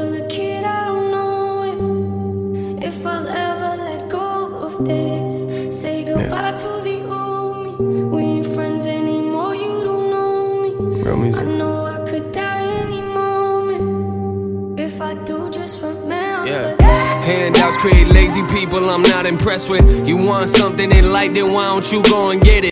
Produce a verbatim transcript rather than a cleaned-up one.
still a kid, I don't know if, if I'll ever let go of this. Say goodbye yeah. to the old me. We ain't friends anymore, you don't know me. Real music. I know I could die any moment. If I do, just remember yeah. that. Handouts create lazy people I'm not impressed with. You want something in life, then why don't you go and get it?